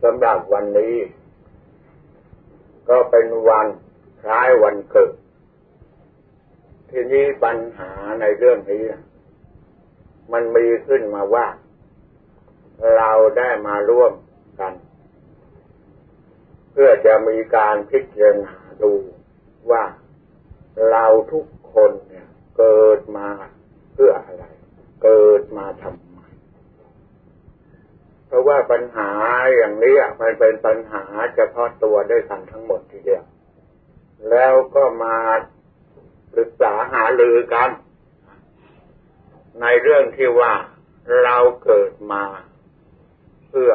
สำหรับวันนี้ก็เป็นวันคล้ายวันเกิดทีนี้ปัญหาในเรื่องนี้มันมีขึ้นมาว่าเราได้มาร่วมกันเพื่อจะมีการพิจารณาดูว่าเราทุกคนเนี่ยเกิดมาเพื่ออะไรเกิดมาทำไมเพราะว่าปัญหาอย่างนี้มันเป็นปัญหาเฉพาะตัวด้วยกันทั้งหมดทีเดียวแล้วก็มาปรึกษาหารือกันในเรื่องที่ว่าเราเกิดมาเพื่อ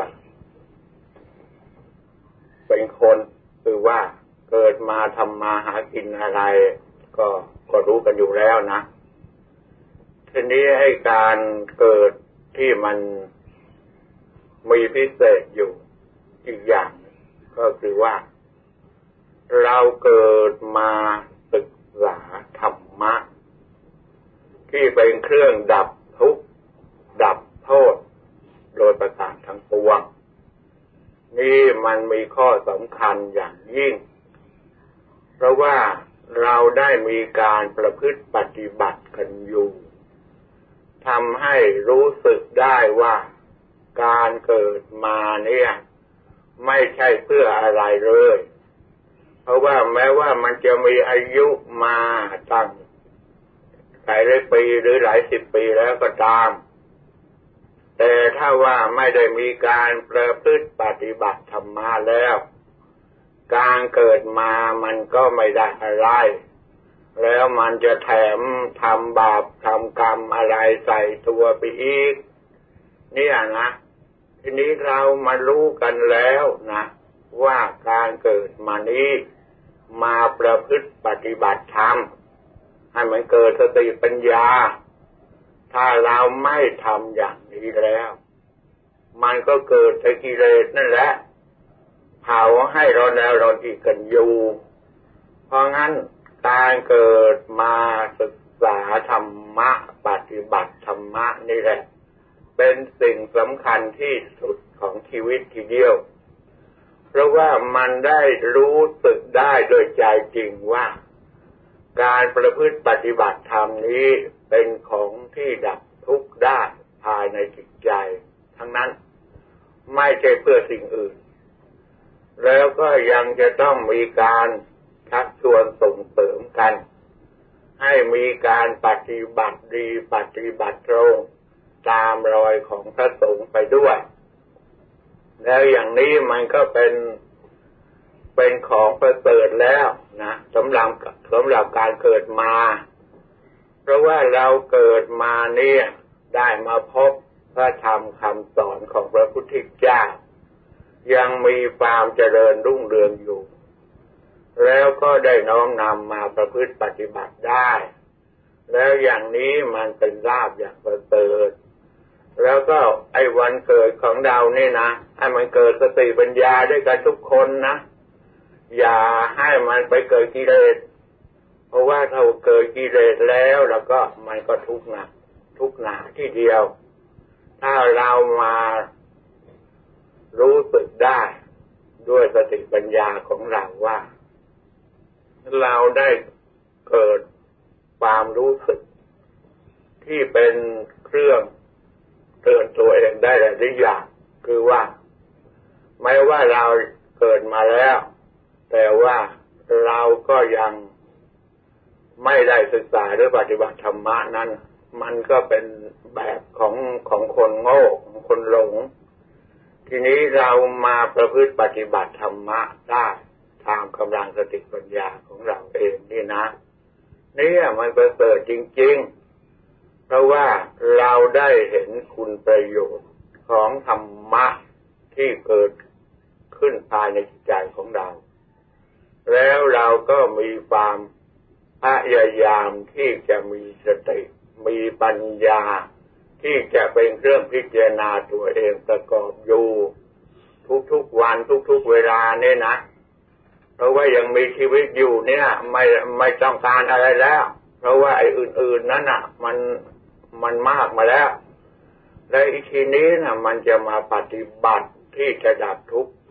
เป็นคนคือว่าเกิดมาทำมาหากินอะไรก็รู้กันอยู่แล้วนะทีนี้ให้การเกิดที่มันมีพิเศษอยู่อีกอย่างก็คือว่าเราเกิดมาศึกษาธรรมะที่เป็นเครื่องดับทุกข์ดับโทษโดยประการทั้งปวงนี่มันมีข้อสำคัญอย่างยิ่งเพราะว่าเราได้มีการประพฤติปฏิบัติกันอยู่ทำให้รู้สึกได้ว่าการเกิดมาเนี่ยไม่ใช่เพื่ออะไรเลยเพราะว่าแม้ว่ามันจะมีอายุมาตั้งหลายปีหรือหลายสิบปีแล้วก็ตามแต่ถ้าว่าไม่ได้มีการประพฤติปฏิบัติธรรมะแล้วการเกิดมามันก็ไม่ได้อะไรแล้วมันจะแถมทำบาปทำกรรมอะไรใส่ตัวไปอีกเนี่ยนะทีนี้เรามารู้กันแล้วนะว่าการเกิดมานี้มาประพฤติปฏิบัติธรรมให้มันเกิดสติปัญญาถ้าเราไม่ทำอย่างนี้แล้วมันก็เกิดแต่กิเลสนั่นแหละเผาให้เราแล้วเราอีกกันอยู่เพราะงั้นการเกิดมาศึกษาธรรมะปฏิบัติธรรมะนี่แหละเป็นสิ่งสำคัญที่สุดของชีวิตทีเดียวเพราะว่ามันได้รู้สึกได้โดยใจจริงว่าการประพฤติปฏิบัติธรรมนี้เป็นของที่ดับทุกข์ได้ภายในจิตใจทั้งนั้นไม่ใช่เพื่อสิ่งอื่นแล้วก็ยังจะต้องมีการชักชวนส่งเสริมกันให้มีการปฏิบัติดีปฏิบัติตรงตามรอยของพระสงฆ์ไปด้วยแล้วอย่างนี้มันก็เป็นของประเสริฐแล้วนะสำหรับการเกิดมาเพราะว่าเราเกิดมาเนี่ยได้มาพบพระธรรมคำสอนของพระพุทธเจ้ายังมีความเจริญรุ่งเรืองอยู่แล้วก็ได้น้อมนำมาประพฤติปฏิบัติได้แล้วอย่างนี้มันเป็นลาภอย่างประเสริฐแล้วก็ไอ้วันเกิดของเรานี่นะให้มันเกิดสติปัญญาด้วยกันทุกคนนะอย่าให้มันไปเกิดกิเลสเพราะว่าถ้าเกิดกิเลสแล้วก็มันก็ทุกข์หนาที่เดียวถ้าเรามารู้สึกได้ด้วยสติปัญญาของเราว่าเราได้เกิดความรู้สึกที่เป็นเครื่องเตือนตัวเองได้หลายอย่างคือว่าไม่ว่าเราเกิดมาแล้วแต่ว่าเราก็ยังไม่ได้ศึกษาหรือปฏิบัติธรรมะนั้นมันก็เป็นแบบของคนโง่ของคนหลงทีนี้เรามาประพฤติปฏิบัติธรรมะได้ตามกำลังสติปัญญาของเราเองนี่นะเนี่ยมันประเสริฐจริงๆเพราะว่าเราได้เห็นคุณประโยชน์ของธรรมะที่เกิดขึ้นภายในจิตใจของเราแล้วเราก็มีความพยายามที่จะมีสติมีปัญญาที่จะเป็นเครื่องพิจารณาตัวเองประกอบอยู่ทุกๆวันทุกๆเวลาเนี่ยนะเพราะว่ายังมีชีวิตอยู่เนี่ยไม่ต้องการอะไรแล้วเพราะว่าไอ้อื่นๆนั้นน่ะมันมากมาแล้วและอีกทีนี้น่ะมันจะมาปฏิบัติที่จะดับทุกข์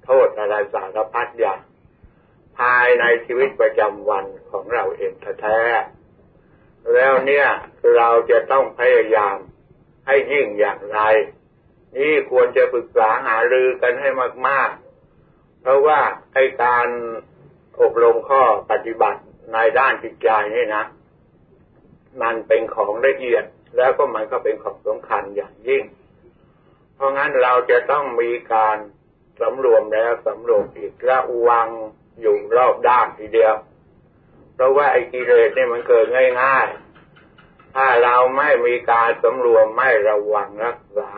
โทษอะไรสารพัดอย่างภายในชีวิตประจำวันของเราเองแท้ๆแล้วเนี่ยเราจะต้องพยายามให้ยิ่งอย่างไรนี่ควรจะปรึกษาหารือกันให้มากๆเพราะว่าไอ้การอบรมข้อปฏิบัติในด้านจิตใจนี่นะมันเป็นของละเอียดแล้วก็มันก็เป็นของสำคัญอย่างยิ่งเพราะงั้นเราจะต้องมีการสำรวมแล้วสำรวมอีกระวังอยู่รอบด้านทีเดียวเพราะว่าไอ้กิเลสนี่มันเกิดง่ายๆถ้าเราไม่มีการสำรวมไม่ระวังรักษา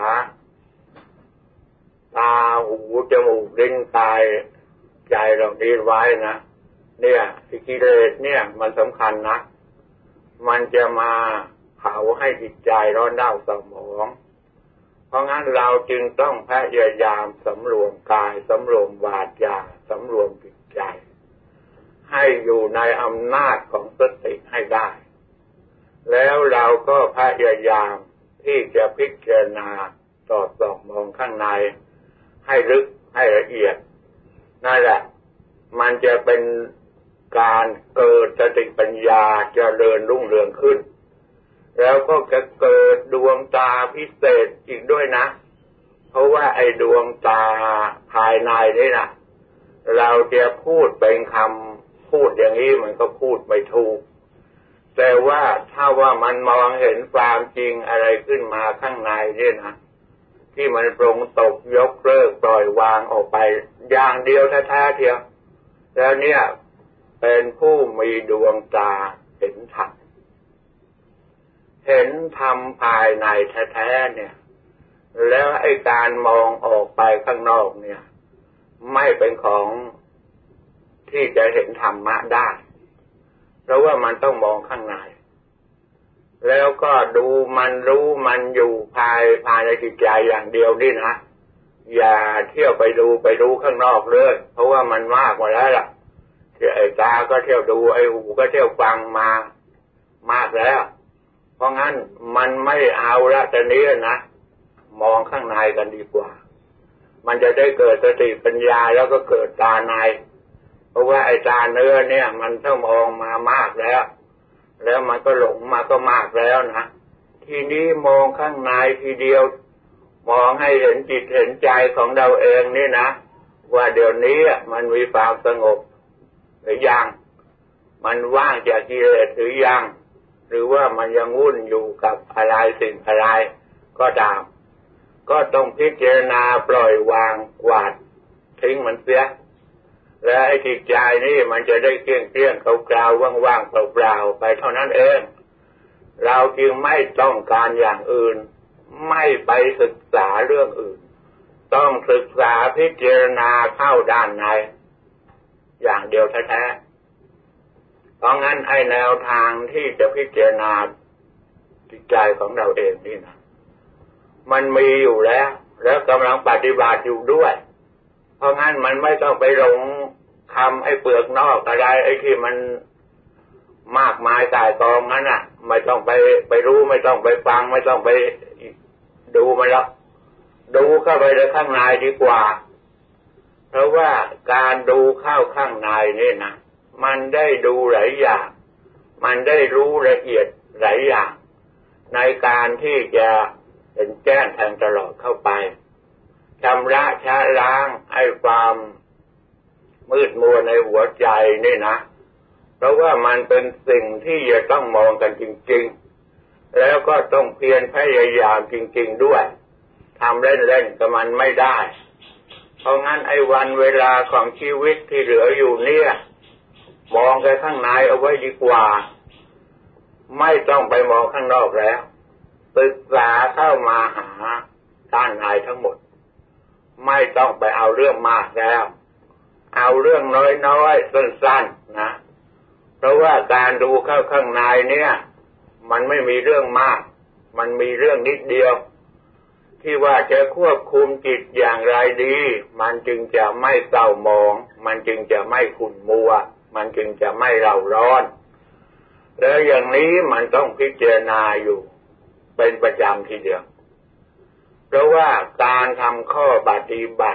ตาหูจมูกลิ้นกายใจเรานี้ไว้นะเนี่ยไอ้กิเลสเนี่ยมันสำคัญนะมันจะมาเผาให้จิตใจร้อนเร่าเศร้าหมองเพราะงั้นเราจึงต้องพยายามสำรวมกายสำรวมวาจาสำรวมจิตใจให้อยู่ในอำนาจของสติให้ได้แล้วเราก็พยายามที่จะพิจารณาสอดส่องมองข้างในให้ลึกให้ละเอียดนั่นแหละมันจะเป็นการเกิดสติปัญญาเจริญรุ่งเรืองขึ้นแล้วก็จะเกิดดวงตาพิเศษอีกด้วยนะเพราะว่าไอ้ดวงตาภายในนี่นะเราจะพูดเป็นคำพูดอย่างนี้มันก็พูดไม่ถูกแต่ว่าถ้าว่ามันมองเห็นความจริงอะไรขึ้นมาข้างในนี่นะที่มันปรงตกยกเลิกปล่อยวางออกไปอย่างเดียวแท้ๆเทียวแล้วเนี่ยเป็นผู้มีดวงตาเห็นธรรมเห็นธรรมภายในแท้ๆเนี่ยแล้วไอ้การมองออกไปข้างนอกเนี่ยไม่เป็นของที่จะเห็นธรรมะได้เพราะว่ามันต้องมองข้างในแล้วก็ดูมันรู้มันอยู่ภายในจิตใจอย่างเดียวนี่นะอย่าเที่ยวไปดูไปรู้ข้างนอกเลยเพราะว่ามันมากกว่าแล้วล่ะไอ้ตาก็เที่ยวดูไอ้หูก็เที่ยวฟังมามากแล้วเพราะงั้นมันไม่เอาละแต่นี้นะมองข้างในกันดีกว่ามันจะได้เกิดสติปัญญาแล้วก็เกิดตาในเพราะว่าไอ้ตาเนื้อเนี่ยมันต้องมองมามากแล้วมันก็หลงมาก็มากแล้วนะทีนี้มองข้างในทีเดียวมองให้เห็นจิตเห็นใจของเราเองนี่นะว่าเดี๋ยวนี้มันมีความสงบหรือยังมันว่างจากกิเลสหรือยังหรือว่ามันยังวุ่นอยู่กับอะไรสิ่งอะไรก็ตามก็ต้องพิจารณาปล่อยวางกวาดทิ้งมันเสียและไอ้จิตใจนี่มันจะได้เกลี้ยงๆกล่าวๆว่างๆเปล่าๆไปเท่านั้นเองเราจึงไม่ต้องการอย่างอื่นไม่ไปศึกษาเรื่องอื่นต้องศึกษาพิจารณาเข้าด้านในอย่างเดียวแท้ๆเพราะงั้นไอ้แนวทางที่จะพิจารณาจิตใจของเราเองนี่นะมันมีอยู่แล้วกำลังปฏิบัติอยู่ด้วยเพราะงั้นมันไม่ต้องไปหลงคำไอ้เปลือกนอกอะไรไอ้ที่มันมากมายกายกองนั้นน่ะไม่ต้องไปรู้ไม่ต้องไปฟังไม่ต้องไปดูมันแล้วดูเข้าไปในข้างในดีกว่าเพราะว่าการดูเข้าข้างในนี่นะมันได้ดูหลายอย่างมันได้รู้ละเอียดหลายอย่างในการที่จะเป็นแจ้งแทงตลอดเข้าไปชำระชะล้างไอ้ความมืดมัวในหัวใจนี่นะเพราะว่ามันเป็นสิ่งที่จะต้องมองกันจริงๆแล้วก็ต้องเพียรพยายามจริงๆด้วยทำเล่นๆกับมันไม่ได้เพราะงั้นไอ้วันเวลาของชีวิตที่เหลืออยู่เนี่ยมองไปข้างในเอาไว้ดีกว่าไม่ต้องไปมองข้างนอกแล้วศึกษาเข้ามาหาด้านในทั้งหมดไม่ต้องไปเอาเรื่องมากแล้วเอาเรื่องน้อยๆสั้นๆนะเพราะว่าการดูเข้าข้างในเนี่ยมันไม่มีเรื่องมากมันมีเรื่องนิดเดียวที่ว่าจะควบคุมจิตอย่างไรดีมันจึงจะไม่เศร้าหมองมันจึงจะไม่ขุ่นมัวมันจึงจะไม่เร่าร้อนแล้วอย่างนี้มันต้องพิจารณาอยู่เป็นประจำทีเดียวเพราะว่าการทำข้อปฏิบัติท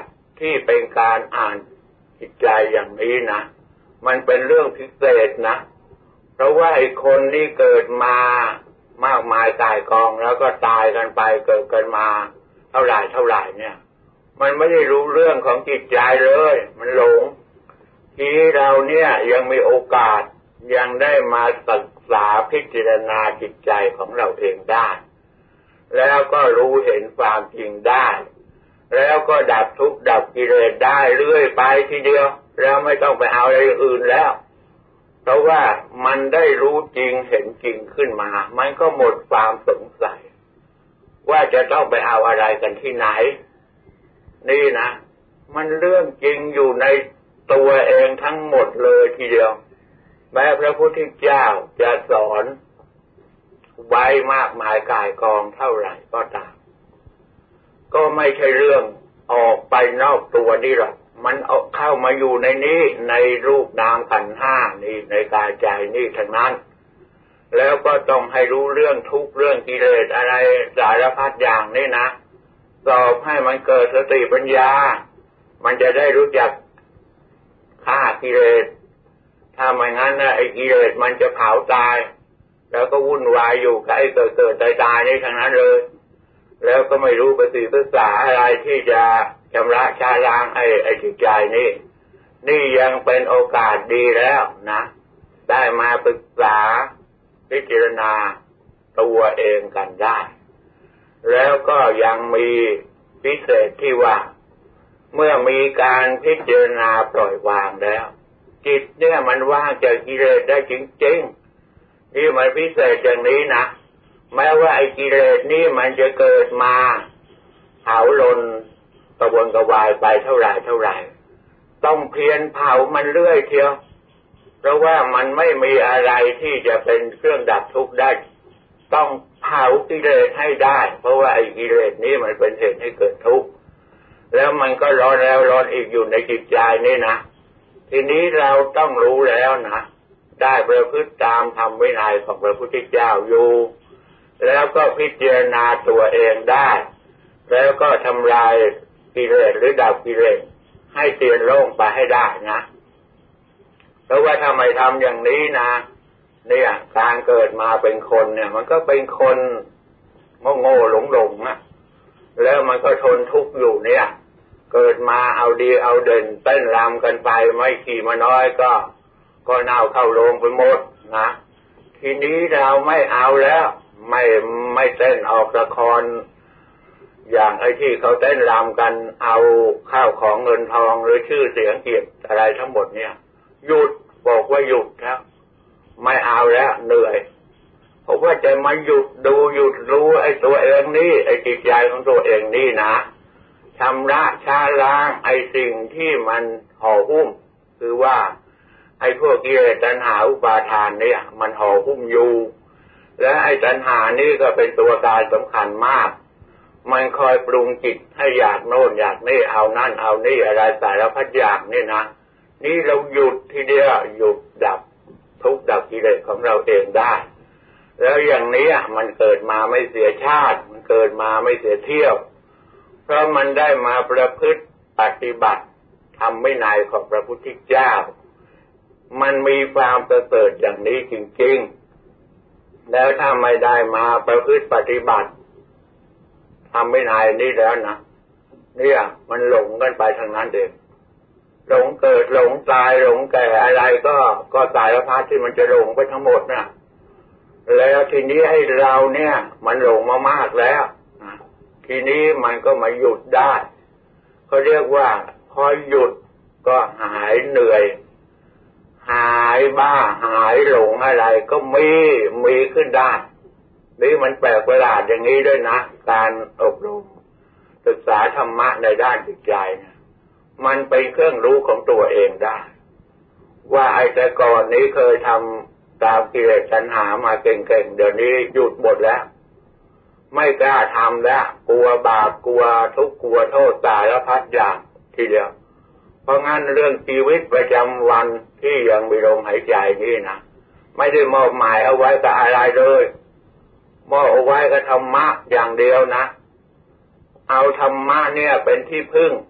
ที่เป็นการอ่านจิตใจอย่างนี้นะมันเป็นเรื่องพิเศษนะเพราะว่าไอ้คนนี่เกิดมามากมายกายกองแล้วก็ตายกันไปเกิดกันมาเท่าไหร่เนี่ยมันไม่ได้รู้เรื่องของจิตใจเลยมันหลงที่เราเนี่ยยังมีโอกาสยังได้มาศึกษาพิจารณาจิตใจของเราเองได้แล้วก็รู้เห็นความจริงได้แล้วก็ดับทุกข์ดับกิเลสได้เรื่อยไปทีเดียวแล้วไม่ต้องไปเอาอะไรอื่นแล้วเพราะว่ามันได้รู้จริงเห็นจริงขึ้นมามันก็หมดความสงสัยว่าจะต้องไปเอาอะไรกันที่ไหนนี่นะมันเรื่องจริงอยู่ในตัวเองทั้งหมดเลยทีเดียวแม้พระพุทธเจ้าจะสอนไว้มากมายกายกองเท่าไหร่ก็ตามก็ไม่ใช่เรื่องออกไปนอกตัวนี่หรอกมันเอาเข้ามาอยู่ในนี้ในรูปนามขันธ์ห้านี่ในกายใจนี่ทั้งนั้นแล้วก็ต้องให้รู้เรื่องทุกเรื่องกิเลสอะไรสารพัดอย่างนี่นะสอบให้มันเกิดสติปัญญามันจะได้รู้จักฆ่ากิเลสถ้าไม่งั้นนะไอ้กิเลสมันจะเผาตายแล้วก็วุ่นวายอยู่กับไอ้เกิดตายนี่ทั้งนั้นเลยแล้วก็ไม่รู้ภาษาอะไรที่จะชำระชาล้างไอ้จิตใจนี่ยังเป็นโอกาสดีแล้วนะได้มาปรึกษาพิจารณาตัวเองกันได้แล้วก็ยังมีพิเศษที่ว่าเมื่อมีการพิจารณาปล่อยวางแล้วจิตเนี่ยมันว่างจากกิเลสได้จริงๆนี่มันพิเศษอย่างนี้นะแม้ว่าไอ้กิเลสนี่มันจะเกิดมาเผาลนกระวนกระวายไปเท่าไหร่ต้องเพียรเผามันเรื่อยเทียวเพราะว่ามันไม่มีอะไรที่จะเป็นเครื่องดับทุกข์ได้ต้องเผากิเลสให้ได้เพราะว่าไอ้กิเลสนี้มันเป็นเหตุให้เกิดทุกข์แล้วมันก็ร้อนแล้วร้อนอีกอยู่ในจิตใจนี่นะทีนี้เราต้องรู้แล้วนะได้ประพฤติตามธรรมวินัยของพระพุทธเจ้าอยู่แล้วก็พิจารณาตัวเองได้แล้วก็ทำลายกิเลสหรือดับกิเลสให้เตียนโล่งไปให้ได้นะเพราะว่าถ้าไม่ทำอย่างนี้นะเนี่ยการเกิดมาเป็นคนเนี่ยมันก็เป็นคนโง่หลงนะแล้วมันก็ทนทุกข์อยู่เนี่ยเกิดมาเอาดีเอาเด่นเต้นรำกันไปไม่ขี่มาน้อยก็เน่าเข้าโรงไปหมดนะทีนี้เราไม่เอาแล้วไม่เต้นออกละครอย่างไอ้ที่เขาเต้นรำกันเอาข้าวของเงินทองหรือชื่อเสียงเกียรติอะไรทั้งหมดเนี่ยหยุดบอกว่าหยุดแล้วไม่เอาแล้วเหนื่อยเพราะว่าจะมาหยุดดูหยุดรู้ไอ้ตัวเองนี่ไอ้จิตใจของตัวเองนี่นะชำระชาล้างไอ้สิ่งที่มันห่อหุ้มคือว่าไอ้พวกกิเลสตัณหาอุปาทานเนี่ยมันห่อหุ้มอยู่และไอ้ตัณหานี่ก็เป็นตัวการสำคัญมากมันคอยปรุงจิตให้อยากโน่นอยากนี่เอานั่นเอานี่อะไรสารพัดอย่างนี่นะนี่เราหยุดทีเดียวหยุดดับทุกข์ดับกิเลสของเราเองได้แล้วอย่างนี้มันเกิดมาไม่เสียชาติมันเกิดมาไม่เสียเที่ยวเพราะมันได้มาประพฤติปฏิบัติธรรมวินัยของพระพุทธเจ้ามันมีความประเสริฐอย่างนี้จริงๆแล้วถ้าไม่ได้มาประพฤติปฏิบัติธรรมวินัยนี้แล้วนะเนี่ยมันหลงกันไปทางนั้นเองหลงเกิดหลงตายหลงแก่อะไรก็สารพัดที่มันจะหลงไปทั้งหมดนะแล้วทีนี้ให้เราเนี่ยมันหลงมามากแล้วทีนี้มันก็มาหยุดได้เขาเรียกว่าพอหยุดก็หายเหนื่อยหายบ้าหายหลงอะไรก็มีขึ้นได้นี่มันแปลกประหลาดอย่างนี้ด้วยนะการอบรมศึกษาธรรมะในด้านจิตใจนะมันเป็นเครื่องรู้ของตัวเองได้ว่าไอ้แต่ก่อนนี้เคยทำตามกิเลสตัณหามาเก่งๆเดี๋ยวนี้หยุดหมดแล้วไม่กล้าทำแล้วกลัวบาปกลัวทุกข์กลัวโทษสารพัดอย่างทีเดียวเพราะงั้นเรื่องชีวิตประจำวันที่ยังมีลมหายใจนี่นะไม่ได้มอบหมายเอาไว้กับอะไรเลยมอบเอาไว้กับธรรมะอย่างเดียวนะเอาธรรมะเนี่ยเป็นที่พึ่ง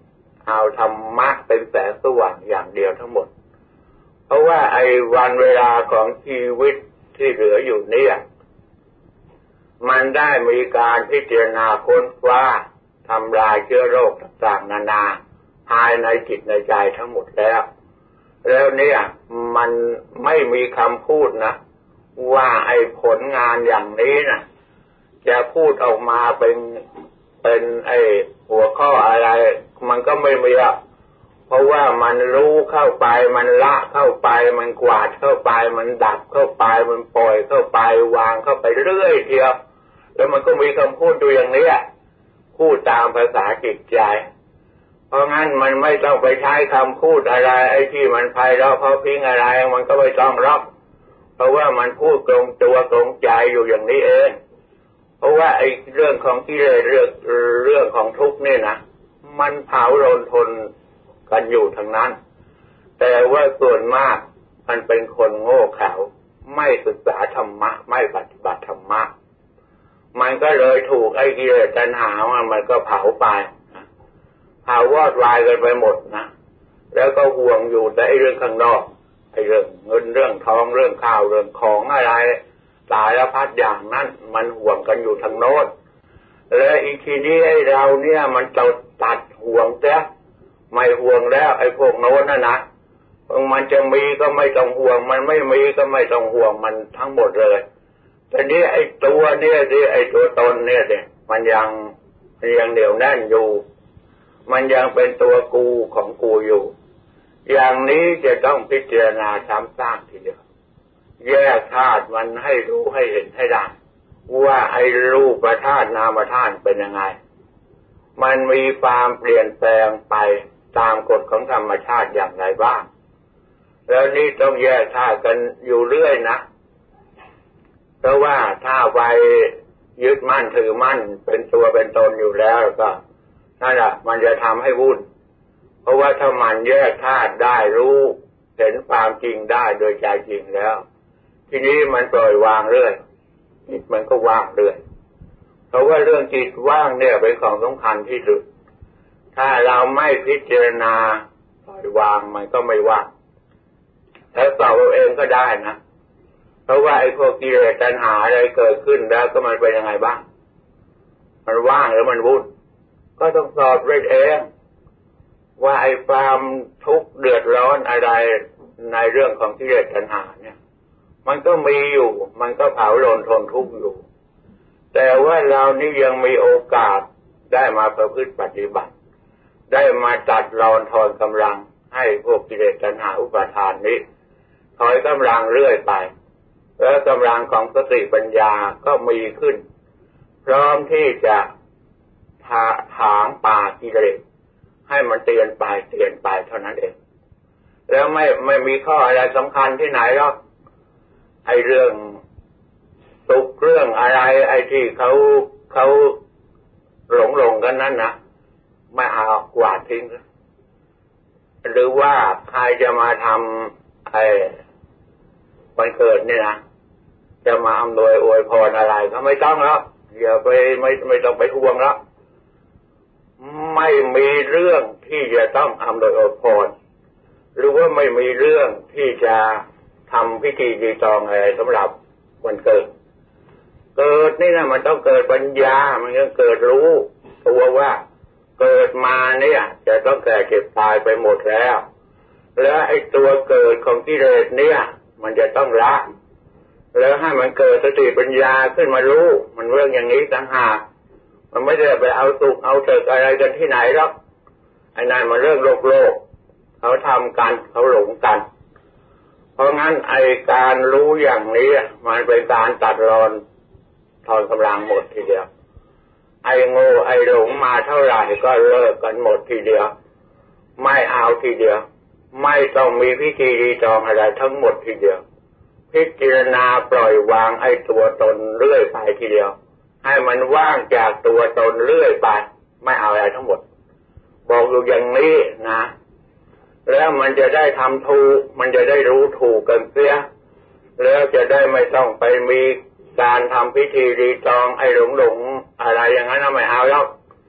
เอาธรรมะเป็นแสงสว่างอย่างเดียวทั้งหมดเพราะว่าไอ้วันเวลาของชีวิตที่เหลืออยู่เนี่ยมันได้มีการพิจารณาค้นคว้าทำลายเชื้อโรคต่างๆนานาภายในจิตในใจทั้งหมดแล้วเนี่ยมันไม่มีคำพูดนะว่าไอ้ผลงานอย่างนี้นะจะพูดออกมาเป็นไอ้หัวข้ออะไรมันก็ไม่มีอ่ะเพราะว่ามันรู้เข้าไปมันละเข้าไปมันกวาดเข้าไปมันดับเข้าไปมันปล่อยเข้าไปวางเข้าไปเรื่อยเดียวแล้วมันก็มีคำพูดอยู่อย่างนี้พูดตามภาษาจิตใจเพราะงั้นมันไม่ต้องไปใช้คำพูดอะไรไอ้ที่มันไพเราะเพราะพิงอะไรมันก็ไม่ต้องรับเพราะว่ามันพูดตรงตัวตรงใจอยู่อย่างนี้เองเพราะว่าไอ้เรื่องของกิเลสเรื่องของทุกข์นี่นะมันเผาโลนทนกันอยู่ทั้งนั้นแต่ว่าส่วนมากมันเป็นคนโง่เขลาไม่ศึกษาธรรมะไม่ปฏิบัติธรรมะมันก็เลยถูกไอ้กิเลสตัณหามันก็เผาไปเผาวอดวายกันไปหมดนะแล้วก็ห่วงอยู่แต่ไอ้เรื่องข้างนอกไอ้เรื่องเงินเรื่องทองเรื่องข้าวเรื่องของอะไรสารพัดอย่างนั้นมันห่วงกันอยู่ทางโน้นและอีกทีนี้ไอ้เราเนี่ยมันจะตัดห่วงเสียไม่ห่วงแล้วไอ้พวกโน้นนะมันจะมีก็ไม่ต้องห่วงมันไม่มีก็ไม่ต้องห่วงมันทั้งหมดเลยแต่นี้ไอ้ตัวเนี่ยที่ไอ้ตัวตนเนี่ยมันยังเหนียวแน่นอยู่มันยังเป็นตัวกูของกูอยู่อย่างนี้จะต้องพิจารณาซ้ำซากทีเดียวแยกธาตุมันให้รู้ให้เห็นให้ได้ว่าไอ้รูปธาตุนามธาตุเป็นยังไงมันมีความเปลี่ยนแปลงไปตามกฎของธรรมชาติอย่างไรบ้างแล้วนี่ต้องแยกธาตุกันอยู่เรื่อยนะเพราะว่าถ้าไปยึดมั่นถือมั่นเป็นตัวเป็นตนอยู่แล้วก็นั่นแหละมันจะทำให้วุ่นเพราะว่าถ้ามันแยกธาตุได้รู้เห็นความจริงได้โดยใจจริงแล้วทีนี้มันปล่อยวางเรื่อยจิตมันก็ว่างเรื่อยเพราะว่าเรื่องจิตว่างเนี่ยเป็นของสำคัญที่สุดถ้าเราไม่พิจารณาปล่อยวางมันก็ไม่ว่างแล้วตอบเราเองก็ได้นะเพราะว่าไอ้พวกกิเลสตัณหาอะไรเกิดขึ้นแล้วก็มันเป็นยังไงบ้างมันว่างหรือมันวุ่นก็ต้องสอบด้วยเองว่าไอ้ความทุกข์เดือดร้อนอะไรในเรื่องของกิเลสตัณหาเนี่ยมันก็มีอยู่มันก็เผาโลนทนทุกข์อยู่แต่ว่าเรานี่ยังมีโอกาสได้มาประพฤติปฏิบัติได้มาตัดรอนทอนกำลังให้พวกกิเลสตัณหาอุปาทานนี้ถอยกำลังเรื่อยไปแล้วกำลังของสติปัญญาก็มีขึ้นพร้อมที่จะถางป่ากิเลสให้มันเตือนไปเท่านั้นเองแล้วไม่มีข้ออะไรสำคัญที่ไหนหรอกไอ้เรื่องสุขเรื่องอะไรไอ้ที่เขาหลงกันนั้นนะไม่เอากวาดทิ้งหรือว่าใครจะมาทำไอ้วันเกิดนี่นะจะมาอำนวยอวยพรอะไรก็ไม่ต้องแล้วอย่าไปไม่ต้องไปห่วงแล้วไม่มีเรื่องที่จะต้องอำนวยอวยพรหรือว่าไม่มีเรื่องที่จะทำพิธีรีตองอะไรสำหรับวันเกิดนี่นะมันต้องเกิดปัญญามันต้องเกิดรู้ตัวว่าเกิดมาเนี่ยจะต้องแก่เจ็บตายไปหมดแล้วไอ้ตัวเกิดของกิเลสเนี่ยมันจะต้องละแล้วให้มันเกิดสติปัญญาขึ้นมารู้มันเรื่องอย่างนี้ต่างหากมันไม่ได้ไปเอาสุขเอาเถิดอะไรกันที่ไหนหรอกไอ้นั่นมันเรื่องโลกเขาทำกันเขาหลงกันเพราะงั้นไอ้การรู้อย่างนี้มันเป็นการตัดรอนทอนกำลังหมดทีเดียวไอ้โง่ไอ้หลงมาเท่าไหร่ก็เลิกกันหมดทีเดียวไม่เอาทีเดียวไม่ต้องมีพิธีรีตองอะไรทั้งหมดทีเดียวพิจารณาปล่อยวางไอ้ตัวตนเรื่อยไปทีเดียวให้มันว่างจากตัวตนเรื่อยไปไม่เอาอะไรทั้งหมดบอกอยู่อย่างนี้นะแล้วมันจะได้ทำถูกมันจะได้รู้ถูกกันเสียแล้วจะได้ไม่ต้องไปมีการทำพิธีรีตองไอ้หลงอะไรอย่างนั้นไม่เอาแล้ว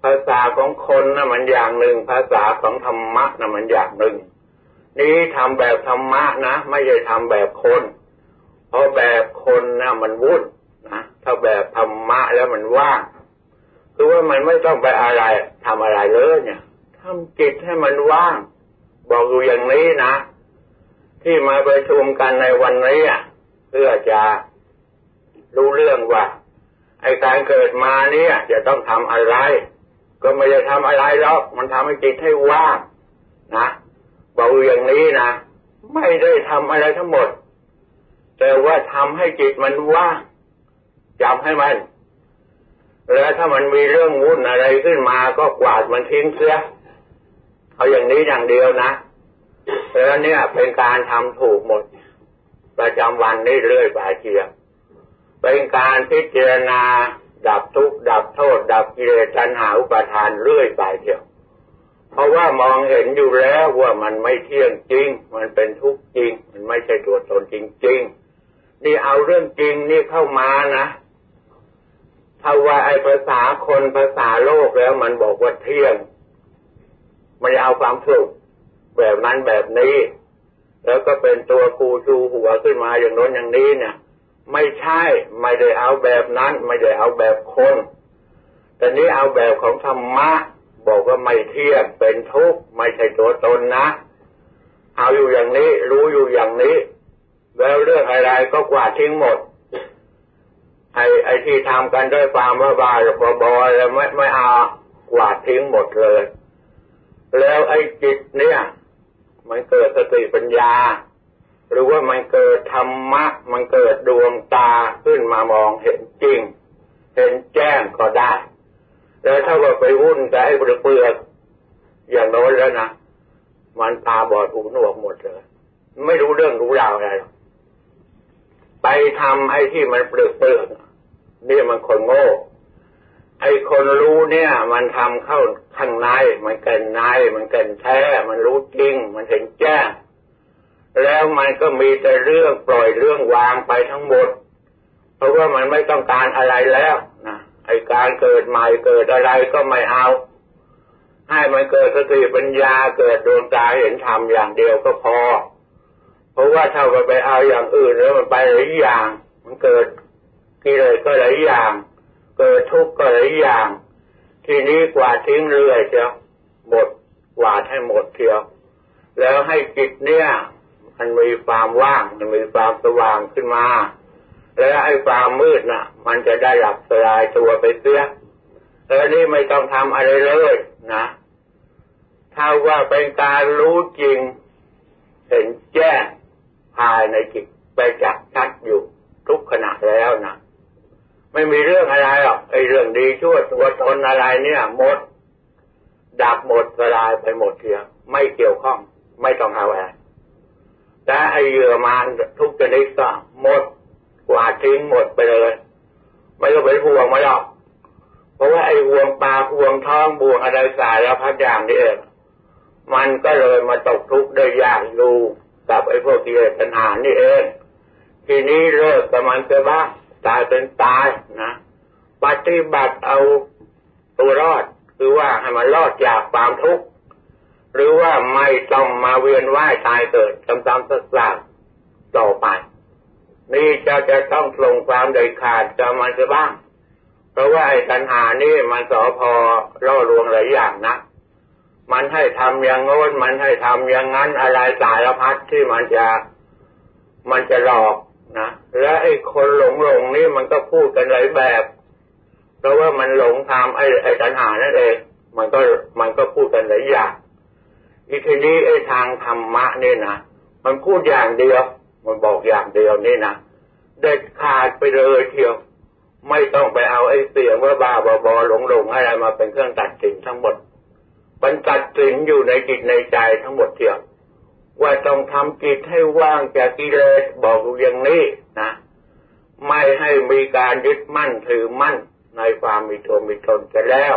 ภาษาของคนนะมันอย่างหนึ่งภาษาของธรรมะนะมันอย่างหนึ่งนี้ทำแบบธรรมะนะไม่ใช่ทำแบบคนเพราะแบบคนนะมันวุ่นนะถ้าแบบธรรมะแล้วมันว่างคือว่ามันไม่ต้องไปอะไรทำอะไรเลยเนี่ยทำจิตให้มันว่างบอกอยู่อย่างนี้นะที่มาประชุมกันในวันนี้เพื่อจะรู้เรื่องว่าไอ้การเกิดมาเนี่ยจะต้องทำอะไรก็ไม่ได้ทำอะไรหรอกมันทำให้จิตให้ว่างนะบอกอยู่อย่างนี้นะไม่ได้ทำอะไรทั้งหมดแต่ว่าทำให้จิตมันว่างจำให้มันแล้วถ้ามันมีเรื่องวุ่นอะไรขึ้นมาก็กวาดมันทิ้งเสียเอาอย่างนี้อย่างเดียวนะแล้วเนี่ยเป็นการทำถูกหมดประจำวันนี้เรื่อยไปเทียเป็นการพิจารณาดับทุกข์ดับโทษดับกิเลสตัณหาอุปาทานเรื่อยไปเทียวเพราะว่ามองเห็นอยู่แล้วว่ามันไม่เที่ยงจริงมันเป็นทุกข์จริงมันไม่ใช่ตัวตนจริงๆนี่เอาเรื่องจริงนี่เข้ามานะถ้าว่าไอ้ภาษาคนภาษาโลกแล้วมันบอกว่าเที่ยงมันเอาความสุขแบบนั้นแบบนี้แล้วก็เป็นตัวกูชูหัวขึ้นมาอย่างโน้นอย่างนี้เนี่ยไม่ใช่ไม่ได้เอาแบบนั้นไม่ได้เอาแบบคนแต่นี้เอาแบบของธรรมะบอกว่าไม่เที่ยงเป็นทุกข์ไม่ใช่ตัวตนนะเอาอยู่อย่างนี้รู้อยู่อย่างนี้แล้วเรื่องอะไรก็กวาดทิ้งหมดไอ้ที่ทำกันด้วยความว่าบ้าบอแล้วไม่เอากวาดทิ้งหมดเลยแล้วไอ้จิตเนี่ยมันเกิดสติปัญญาหรือว่ามันเกิดธรรมะมันเกิดดวงตาขึ้นมามองเห็นจริงเห็นแจ้งก็ได้แล้วถ้าว่าไปวุ่นกับไอ้เปลือกอย่างโน้นแล้วนะมันตาบอดหูหนวกหมดเลยไม่รู้เรื่องรู้ราวอะไรไปทำไอ้ที่มันเปลือกนี่มันคนโง่ไอ้คนรู้เนี่ยมันทำเข้าข้างในมันเกินในมันเกินแท้มันรู้จริงมันเห็นแจ้งแล้วมันก็มีแต่เรื่องปล่อยเรื่องวางไปทั้งหมดเพราะว่ามันไม่ต้องการอะไรแล้วนะไอ้การเกิดใหม่เกิดอะไรก็ไม่เอาให้มันเกิดสติปัญญาเกิดดวงตาเห็นธรรมอย่างเดียวก็พอเพราะว่าถ้าไปเอาอย่างอื่นแล้วมันไปหลายอย่างมันเกิดกิเลสก็หลายอย่างเกิดทุกข์ก็หลายอย่างทีนี้กวาดทิ้งเรื่อยเชียวหมดกวาดให้หมดเชียวแล้วให้จิตเนี่ยมันมีความว่างมันมีความสว่างขึ้นมาแล้วไอ้ความมืดน่ะมันจะได้หลับสลายตัวไปเสียแล้วนี่ไม่ต้องทำอะไรเลยนะถ้าว่าเป็นการรู้จริงเห็นแจ้งภายในจิตไปจักชัดอยู่ทุกขณะแล้วนะไม่มีเรื่องอะไรหรอกไอ้เรื่องดีชั่วตัวตนอะไรเนี่ยหมดดับหมดสลายไปหมดเทียวไม่เกี่ยวข้องไม่ต้องเอาอะไรแต่ไอ้เหยื่อมารทุกชนิดก็หมดกวาดทิ้งหมดไปเลยไม่ต้องไปห่วงมันหรอกเพราะว่าไอ้ห่วงปากห่วงท้องบ่วงอะไรสารพัดอย่างนี่เองมันก็เลยมาตกทุกข์ได้ยากอยู่กับไอ้พวกกิเลสตัณหานี่เองทีนี้เลิกกับมันจะบ้างตายเป็นตายนะปฏิบัติเอาตัวรอดคือว่าให้มันรอดจากความทุกข์หรือว่าไม่ต้องมาเวียนว่ายตายเกิดซ้ำๆซักๆต่อไปนี่จะต้องลงความเด็ดขาดกับมันจะบ้างเพราะว่าไอ้ตัณหานี่มันสอพอล่อลวงหลายอย่างนะมันให้ทำอย่างโน้นมันให้ทำอย่างนั้นอะไรสารพัดที่มันจะหลอกนะและไอ้คนหลงนี่มันก็พูดกันหลายแบบเพราะว่ามันหลงทำไอ้ตัณหานั่นเองมันก็พูดกันหลายอย่างอีทีนี้ไอ้ทางธรรมะนี่นะมันพูดอย่างเดียวมันบอกอย่างเดียวนี่นะเด็ดขาดไปเลยเที่ยวไม่ต้องไปเอาไอ้เสียงว่าบ้าบอหลงอะไรมาเป็นเครื่องตัดสินทั้งหมดมันตัดสินอยู่ในจิตในใจทั้งหมดเที่ยวว่าต้องทำจิตให้ว่างจากกิเลสบอกอย่างนี้นะไม่ให้มีการยึดมั่นถือมั่นในความมีตัวมีตนกันแล้ว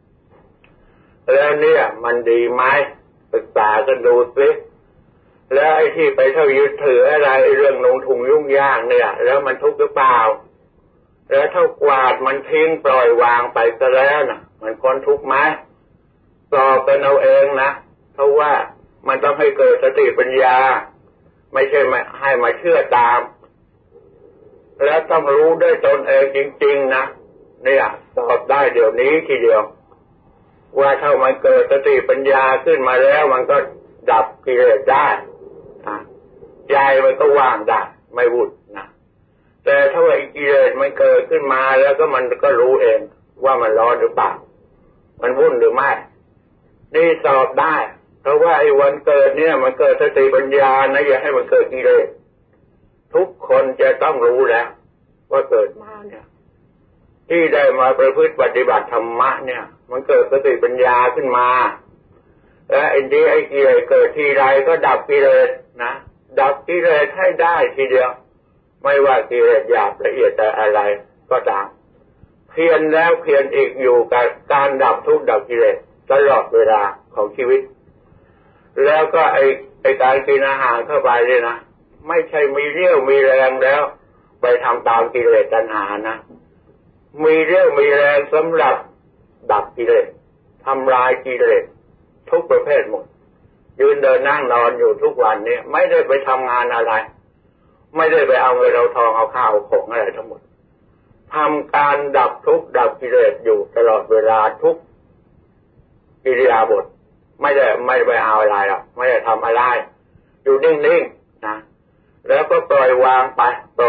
เนี่ยมันดีไหมศึกษากันดูสิแล้วไอ้ที่ไปเท่ายึดถืออะไรเรื่องลงทุนยุ่งยากเนี่ยแล้วมันทุกข์หรือเปล่าแล้วเท่ากวาดมันทิ้งปล่อยวางไปซะแล้วนะมันพ้นทุกข์ไหมสอบกันเอาเองนะเพราะว่ามันต้องให้เกิดสติปัญญาไม่ใช่ให้มาเชื่อตามแล้วต้องรู้ด้วยตนเองจริงๆนะเนี่ยสอบได้เดี๋ยวนี้ทีเดียวว่าถ้ามันเกิดสติปัญญาขึ้นมาแล้วมันก็ดับกิเลสได้ใจมันก็ว่างได้ไม่วุ่นนะแต่ถ้าว่ากิเลสมันเกิดขึ้นมาแล้วก็มันก็รู้เองว่ามันร้อนหรือเปล่ามันวุ่นหรือไม่นี่สอบได้เพราะว่าไอ้วันเกิดเนี่ยมันเกิดสติปัญญานะอย่าให้มันเกิดกิเลสทุกคนจะต้องรู้แล้วว่าเกิดมาเนี่ยที่ได้มาประพฤติปฏิบัติธรรมะเนี่ยมันเกิดสติปัญญาขึ้นมาและไอ้ที่ไอ้กิเลสเกิดทีไรก็ดับกิเลสนะดับกิเลสให้ได้ทีเดียวไม่ว่ากิเลสหยาบละเอียดแต่อะไรก็ตามเพียรแล้วเพียรอีกอยู่กับการดับทุกข์ดับกิเลสตลอดเวลาของชีวิตแล้วก็ไอ้การกินอาหารเข้าไปเนี่ยนะไม่ใช่มีเรี่ยวมีแรงแล้วไปทำตามกิเลสตัณหานะมีเรี่ยวมีแรงสำหรับดับกิเลสทำลายกิเลสทุกประเภทหมดยืนเดินนั่งนอนอยู่ทุกวันนี้ไม่ได้ไปทำงานอะไรไม่ได้ไปเอาเงินเอาทองเอาข้าวเอาของอะไรทั้งหมดทำการดับทุกข์ดับกิเลสอยู่ตลอดเวลาทุกกิริยาบทไม่ได้ไปเอาอะไรหรอกไม่ได้ทำอะไรอยู่นิ่งๆนะแล้วก็ปล่อยวางไป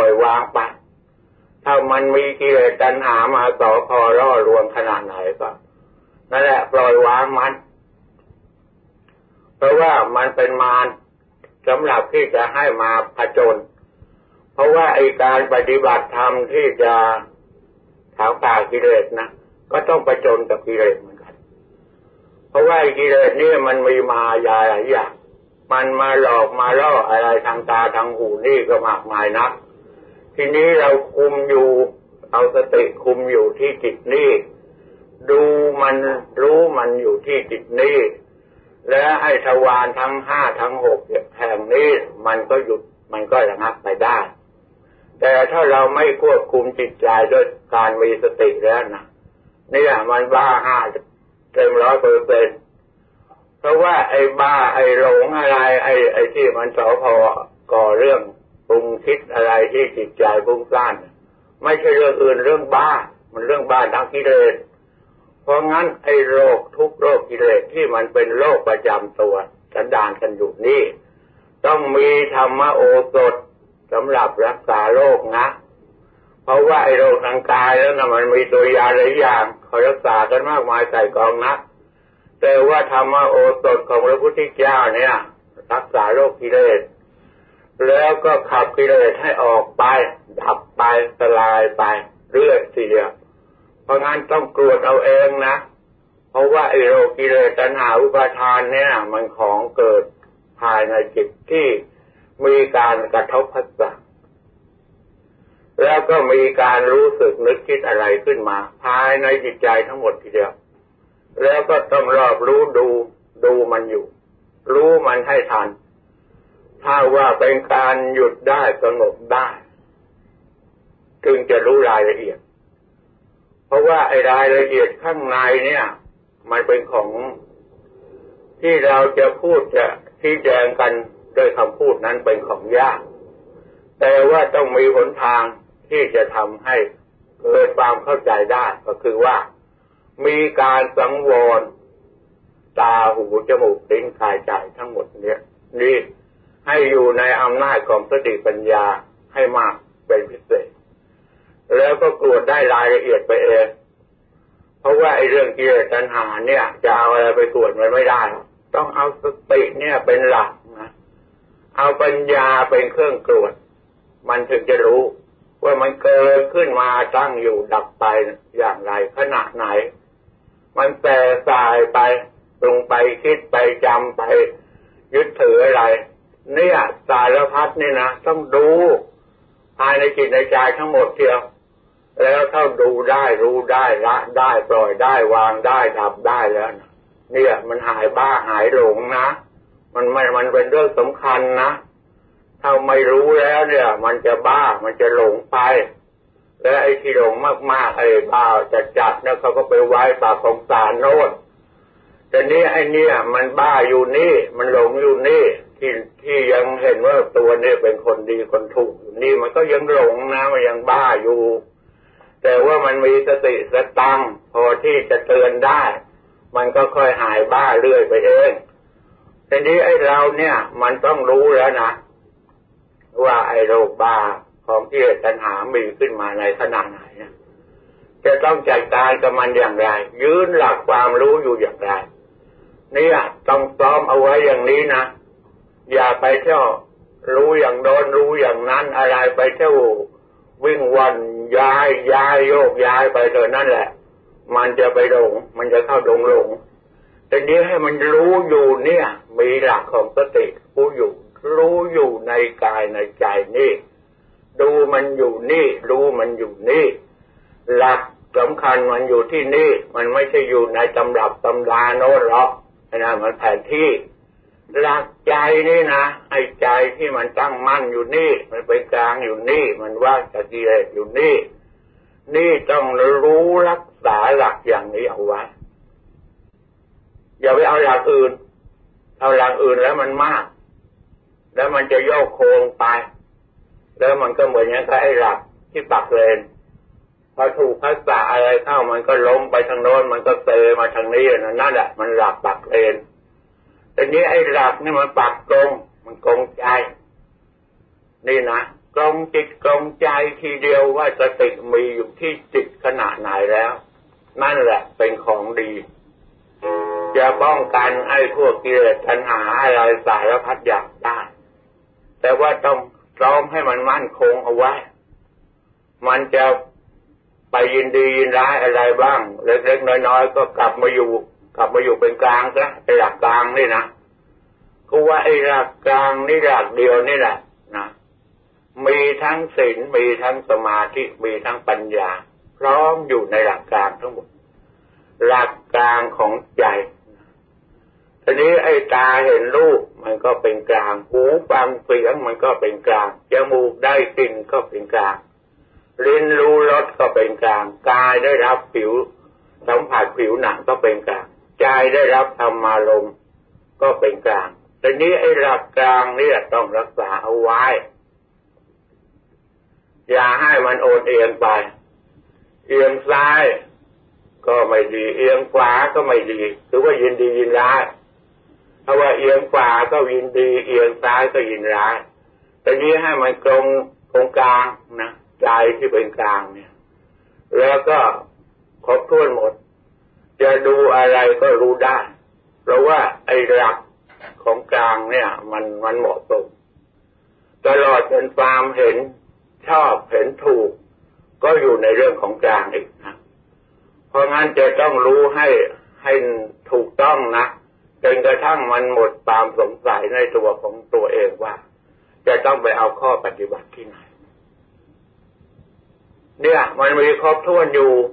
ถ้ามันมีกิเลสตัณหามาต่อพอล่อลวงขนาดไหนก็นั่นแหละปล่อยวางมันเพราะว่ามันเป็นมารสำหรับที่จะให้มาผจญเพราะว่าไอ้การปฏิบัติธรรมที่จะถางป่ากิเลสนะก็ต้องผจญกับกิเลสเหมือนกันเพราะว่ากิเลสนี่มันมีมายาหลายอย่างมันมาหลอกมาล่ออะไรทางตาทางหูนี่ก็มากมายนักทีนี้เราคุมอยู่เอาสติคุมอยู่ที่จิตนี่ดูมันรู้มันอยู่ที่จิตนี่และให้ทวารทั้งห้าทั้งหกแห่งนี้มันก็หยุดมันก็ระงับไปได้แต่ถ้าเราไม่ควบคุมจิตใจด้วยการมีสติแล้วนะเนี่ยมันบ้าเต็ม100%เพราะว่าไอ้บ้าไอ้หลงอะไรไอ้ที่มันสอพอก่อเรื่องปรุงคิดอะไรที่จิตใจฟุ้งซ่านไม่ใช่เรื่องอื่นเรื่องบ้ามันเรื่องบ้าทางกิเลสเพราะงั้นไอ้โรคทุกโรคกิเลสที่มันเป็นโรคประจำตัวสันดานกันอยู่นี่ต้องมีธรรมโอสถสำหรับรักษาโรคนะเพราะว่าไอ้โรคทางกายแล้วนะมันมีตัวยาหลายอย่างเขารักษากันมากมายใส่กองนะแต่ว่าธรรมโอสถของพระพุทธเจ้าเนี่ยรักษาโรคกิเลสแล้วก็ขับกิเลสให้ออกไปดับไปสลายไปเรื่อยทีเดียวเพราะงั้นต้องกรวดเอาเองนะเพราะว่าไอ้โรคกิเลสตัณหาอุปาทานเนี่ยมันของเกิดภายในจิตที่มีการกระทบผัสสะแล้วก็มีการรู้สึกนึกคิดอะไรขึ้นมาภายในจิตใจทั้งหมดทีเดียวแล้วก็ต้องรอบรู้ดูมันอยู่รู้มันให้ทันถ้าว่าเป็นการหยุดได้สงบได้จึงจะรู้รายละเอียดเพราะว่าไอ้รายละเอียดข้างในเนี่ยมันเป็นของที่เราจะพูดจะชี้แจงกันด้วยคำพูดนั้นเป็นของยากแต่ว่าต้องมีหนทางที่จะทำให้เกิดความเข้าใจได้ก็คือว่ามีการสังวรตาหูจมูกลิ้นกายใจทั้งหมดนี้ให้อยู่ในอำนาจของสติปัญญาให้มากเป็นพิเศษแล้วก็กรวดได้รายละเอียดไปเองเพราะว่าไอ้เรื่องกิเลสตัณหาเนี่ยจะเอาอะไรไปกรวดมันไม่ได้ต้องเอาสติเนี่ยเป็นหลักนะเอาปัญญาเป็นเครื่องกรวดมันถึงจะรู้ว่ามันเกิดขึ้นมาตั้งอยู่ดับไปอย่างไรขณะไหนมันแส่สายไปปรุงไปคิดไปจำไปยึดถืออะไรเนี่ยสารพัดนี่นะต้องดูภายในจิตในใจทั้งหมดเทียวแล้วถ้าดูได้รู้ได้ละได้ปล่อยได้วางได้ดับได้แล้วนะเนี่ยมันหายบ้าหายหลงนะมันเป็นเรื่องสำคัญนะถ้าไม่รู้แล้วเนี่ยมันจะบ้ามันจะหลงไปและไอ้ที่หลงมากๆไอ้บ้าจัดเนี่ยเขาก็ไปไว้ปากของสารโน่นแต่นี้ไอ้เนี่ยมันบ้าอยู่นี่มันหลงอยู่นี่ที่ยังเห็นว่าตัวเนี่ยเป็นคนดีคนถูกอยู่นี่มันก็ยังหลงนะมันยังบ้าอยู่แต่ว่ามันมีสติสตังพอที่จะเตือนได้มันก็ค่อยหายบ้าเรื่อยไปเองทีนี้ไอ้เราเนี่ยมันต้องรู้แล้วนะว่าไอ้โรคบ้าของกิเลสตัณหามีขึ้นมาในขณะไหนจะต้องจัดการกับมันอย่างไรยืนหลักความรู้อยู่อย่างไรเนี่ยต้องซ้อมเอาไว้อย่างนี้นะอย่าไปเที่ยวรู้อย่างโน้นรู้อย่างนั้นอะไรไปเที่ยววิ่งวันย้ายโยกย้ายไปเท่านั้นแหละมันจะไปหลงมันจะเข้าหลงแต่นี้ให้มันรู้อยู่เนี่ยมีหลักของสติรู้อยู่ในกายในใจนี่ดูมันอยู่นี่รู้มันอยู่นี่หลักสำคัญมันอยู่ที่นี่มันไม่ใช่อยู่ในตำรับตำราโน้นหรอกนะมันแผนที่หลักใจนี่นะไอ้ใจที่มันตั้งมั่นอยู่นี่มันเป็นกลางอยู่นี่มันว่างจากกิเลสอยู่นี่ต้องรู้รักษาหลักอย่างนี้เอาไว้อย่าไปเอาหลักอื่นเอาหลักอื่นแล้วมันมากแล้วมันจะโยกโค้งไปแล้วมันก็เหมือนอย่างกับไอ้หลักที่ปักเลนพอถูกพัสดุอะไรเข้ามันก็ล้มไปทางโน้นมันก็เซมาทางนี้นั่นแหละมันหลักปักเลนแต่นี้ไอ้หลักนี่มันปักตรงมันกงใจนี่นะกงจิตกงใจทีเดียวว่าสติมีอยู่ที่จิตขณะไหนแล้วนั่นแหละเป็นของดีจะป้องกันไอ้พวกกิเลสตัณหาอะไรสารพัดอย่างได้แต่ว่าต้องซ้อมให้มันมั่นคงเอาไว้มันจะไปยินดียินร้ายอะไรบ้างเล็กๆน้อยๆก็กลับมาอยู่เป็นกลางซะไอ้หลักกลางนี่นะก็ว่าไอ้หลักกลางนี่หลักเดียวนี่แหละนะมีทั้งศีลมีทั้งสมาธิมีทั้งปัญญาพร้อมอยู่ในหลักกลางทั้งหมดหลักกลางของใจทีนี้ไอ้ตาเห็นรูปมันก็เป็นกลางหูฟังเสียงมันก็เป็นกลางจมูกได้กลิ่นก็เป็นกลางลิ้นรู้รสก็เป็นกลางกายได้รับผิวสัมผัสผิวหนังก็เป็นกลางใจได้รับธรรมารมณ์ก็เป็นกลางทีนี้ไอ้หลักกลางนี่ต้องรักษาเอาไว้อย่าให้มันโอนเอียงไปเอียงซ้ายก็ไม่ดีเอียงขวาก็ไม่ดีถือว่ายินดียินร้ายเพราะว่าเอียงขวาก็ยินดีเอียงซ้ายก็ยินร้ายแต่นี้ให้มันตรงกลางนะใจที่เป็นกลางเนี่ยแล้วก็ครบถ้วนหมดจะดูอะไรก็รู้ได้เพราะว่าไอ้หลักของกลางเนี่ยมันเหมาะสมตลอดจนความเห็นชอบเห็นถูกก็อยู่ในเรื่องของกลางอีกนะเพราะงั้นจะต้องรู้ให้ถูกต้องนะจนกระทั่งมันหมดความสงสัยในตัวของตัวเองว่าจะต้องไปเอาข้อปฏิบัติที่ไหนเนี่ยมันมีครบถ้วน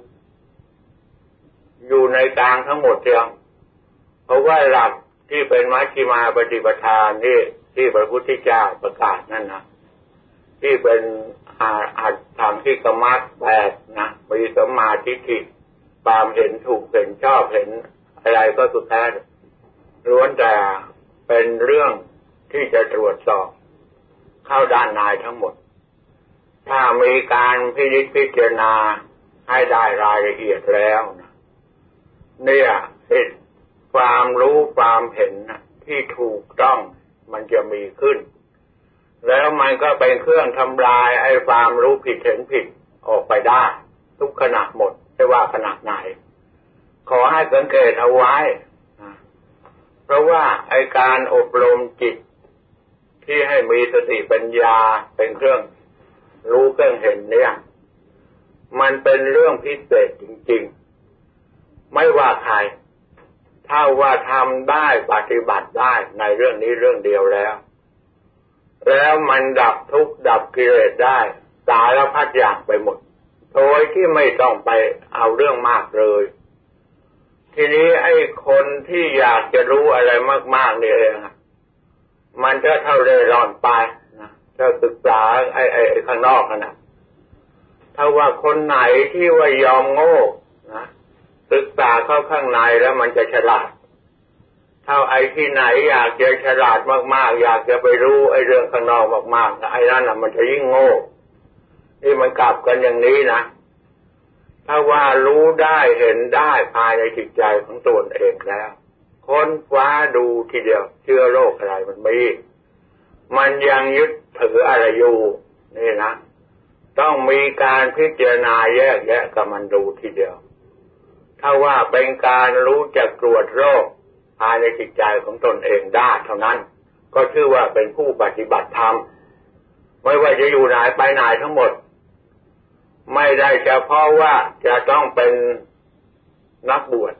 อยู่ในกลางทั้งหมดเดียวเพราะว่าหลักที่เป็นมัชฌิมาปฏิปทานี่ที่พระพุทธเจ้าประกาศนั่นนะที่เป็นทางที่กมรรค8นะมีสัมมาทิฏฐิความเห็นถูกเห็นชอบเห็นอะไรก็สุดแท้ล้วนแต่เป็นเรื่องที่จะตรวจสอบเข้าด้านในทั้งหมดถ้ามีการพิจารณาให้ได้รายละเอียดแล้วนะเนี่ยความรู้ความเห็นที่ถูกต้องมันจะมีขึ้นแล้วมันก็เป็นเครื่องทำลายไอ้ความรู้ผิดเห็นผิดออกไปได้ทุกขณะหมดไม่ว่าขณะไหนขอให้สังเกตเอาไว้เพราะว่าไอ้การอบรมจิตที่ให้มีสติปัญญาเป็นเครื่องรู้เครื่องเห็นเนี่ยมันเป็นเรื่องพิเศษจริงๆไม่ว่าใครถ้าว่าทำได้ปฏิบัติได้ในเรื่องนี้เรื่องเดียวแล้วมันดับทุกข์ดับกิเลสได้สารพัดอย่างไปหมดโดยที่ไม่ต้องไปเอาเรื่องมากเลยทีนี้ไอ้คนที่อยากจะรู้อะไรมากๆนี่เองมันจะเท่าเร่ร่อนไปนะถ้าศึกษาไอ้ข้างนอกนะถ้าว่าคนไหนที่ว่ายอมโง่นะศึกษาเข้าข้างในแล้วมันจะฉลาดถ้าไอ้ที่ไหนอยากจะฉลาดมากๆอยากจะไปรู้ไอ้เรื่องข้างนอกมากๆไอ้นั่นน่ะมันจะยิ่งโง่นี่มันกลับกันอย่างนี้นะถ้าว่ารู้ได้เห็นได้ภายในจิตใจของตนเองแล้วค้นคว้าดูทีเดียวเชื้อโรคอะไรมันยังยึดถืออะไรอยู่นี่นะต้องมีการพิจารณาแยกแยะกับมันดูทีเดียวถ้าว่าเป็นการรู้จักตรวจโรคภายในจิตใจของตนเองได้เท่านั้นก็ชื่อว่าเป็นผู้ปฏิบัติธรรมไม่ว่าจะอยู่ไหนไปไหนทั้งหมดไม่ได้เฉพาะว่าจะต้องเป็นนักบวช